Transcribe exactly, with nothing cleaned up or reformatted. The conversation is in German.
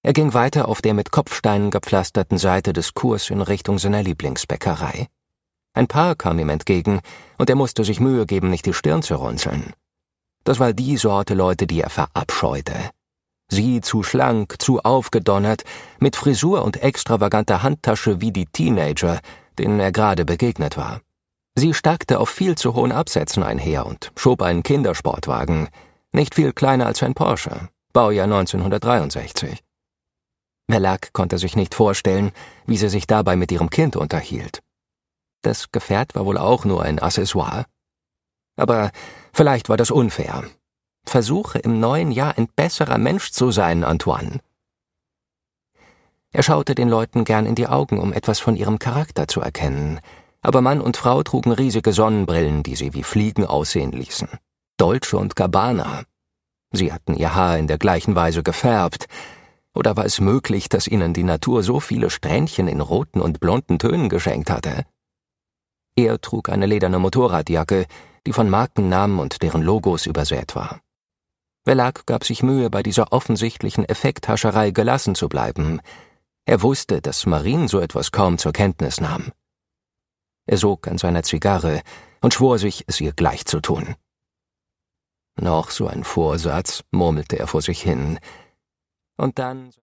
Er ging weiter auf der mit Kopfsteinen gepflasterten Seite des Kurs in Richtung seiner Lieblingsbäckerei. Ein Paar kam ihm entgegen, und er musste sich Mühe geben, nicht die Stirn zu runzeln. Das war die Sorte Leute, die er verabscheute. Sie zu schlank, zu aufgedonnert, mit Frisur und extravaganter Handtasche wie die Teenager, denen er gerade begegnet war. Sie starkte auf viel zu hohen Absätzen einher und schob einen Kindersportwagen, nicht viel kleiner als ein Porsche, Baujahr neunzehnhundertdreiundsechzig. Verlag konnte sich nicht vorstellen, wie sie sich dabei mit ihrem Kind unterhielt. Das Gefährt war wohl auch nur ein Accessoire. Aber vielleicht war das unfair. Versuche im neuen Jahr ein besserer Mensch zu sein, Antoine. Er schaute den Leuten gern in die Augen, um etwas von ihrem Charakter zu erkennen, aber Mann und Frau trugen riesige Sonnenbrillen, die sie wie Fliegen aussehen ließen. Dolce und Gabbana. Sie hatten ihr Haar in der gleichen Weise gefärbt. Oder war es möglich, dass ihnen die Natur so viele Strähnchen in roten und blonden Tönen geschenkt hatte? Er trug eine lederne Motorradjacke, die von Markennamen und deren Logos übersät war. Verlag gab sich Mühe, bei dieser offensichtlichen Effekthascherei gelassen zu bleiben. Er wusste, dass Marine so etwas kaum zur Kenntnis nahm. Er sog an seiner Zigarre und schwor sich, es ihr gleich zu tun. Noch so ein Vorsatz, murmelte er vor sich hin. Und dann